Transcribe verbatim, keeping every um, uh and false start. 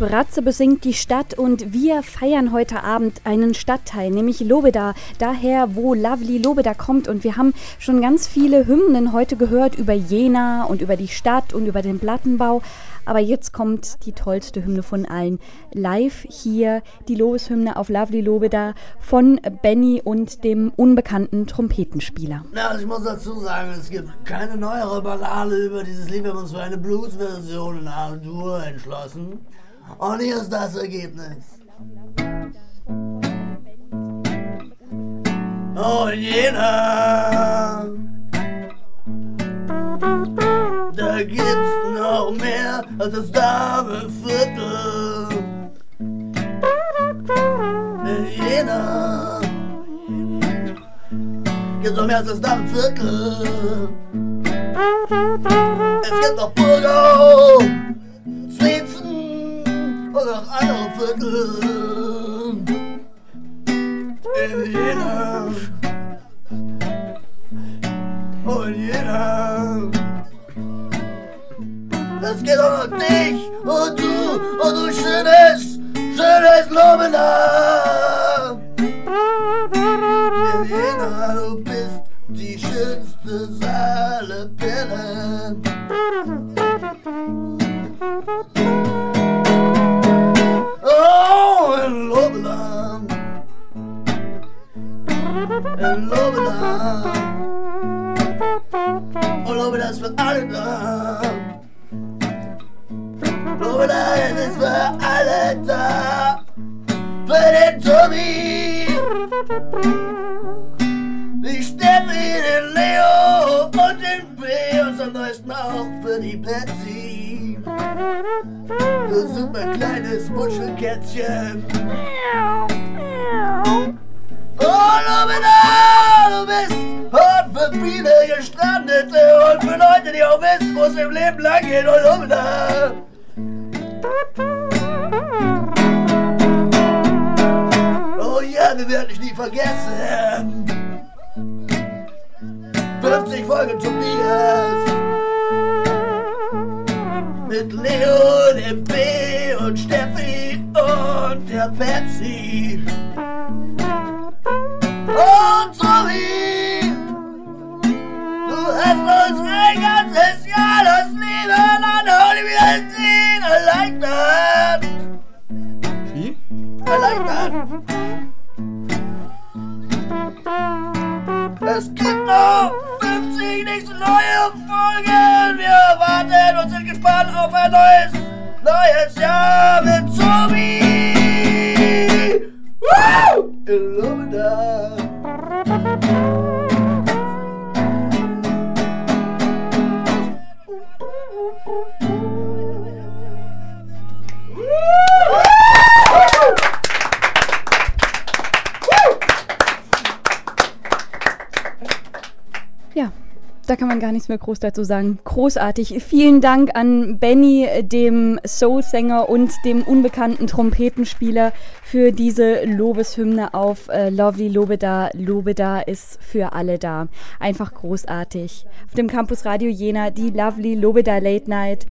Bratze besingt die Stadt und wir feiern heute Abend einen Stadtteil, nämlich Lobeda, daher wo Lovely Lobeda kommt. Und wir haben schon ganz viele Hymnen heute gehört über Jena und über die Stadt und über den Plattenbau. Aber jetzt kommt die tollste Hymne von allen. Live hier die Lobeshymne auf Lovely Lobeda von Benny und dem unbekannten Trompetenspieler. Ja, also ich muss dazu sagen, es gibt keine neuere Ballade über dieses Lied. Wir haben uns für eine Blues-Version in A-Dur entschlossen. Und hier ist das Ergebnis. Oh, Jena, da gibt's noch mehr als das Damenviertel. In Jena gibt's noch mehr als das Damenviertel. Es gibt noch Burgau, Sweetzen und noch andere Viertel. In Jena, oh in Jena. Es geht auch noch dich und du und du schönes, schönes Lobeda. In Jena, du bist die schönste Saale-Perle. Oh, in Lobeda, in Lobeda, oh Lobeda ist für alle da. Lobeda ist für alle da. Für den Tobi, die Steffi, den Leo und den B und am neuesten auch für die Betsy. Du super kleines Muschelkätzchen. Oh Lobeda, du bist Hort für viele Gestrandete und für Leute, die auch wissen, wo es im Leben lang geht. Oh Lobeda. Oh ja, wir werden dich nie vergessen. fünfzig Folgen Tobias mit Leo, dem B und Steffi und der Betsy und Tobi. Du hast uns ein ganzes Jahr das Leben an Holy Wiedersehen erleichtert. Wie? Erleichtert. Es gibt noch fünfzig nächste neue Folgen. Wir warten und sind gespannt auf ein neues, neues Jahr mit Tobi. Woo! In Lobeda. Ja, da kann man gar nichts mehr groß dazu sagen. Großartig. Vielen Dank an Benny, dem Soulsänger und dem unbekannten Trompetenspieler für diese Lobeshymne auf äh, Lovely Lobeda. Lobeda ist für alle da. Einfach großartig. Auf dem Campus Radio Jena die Lovely Lobeda Late Night.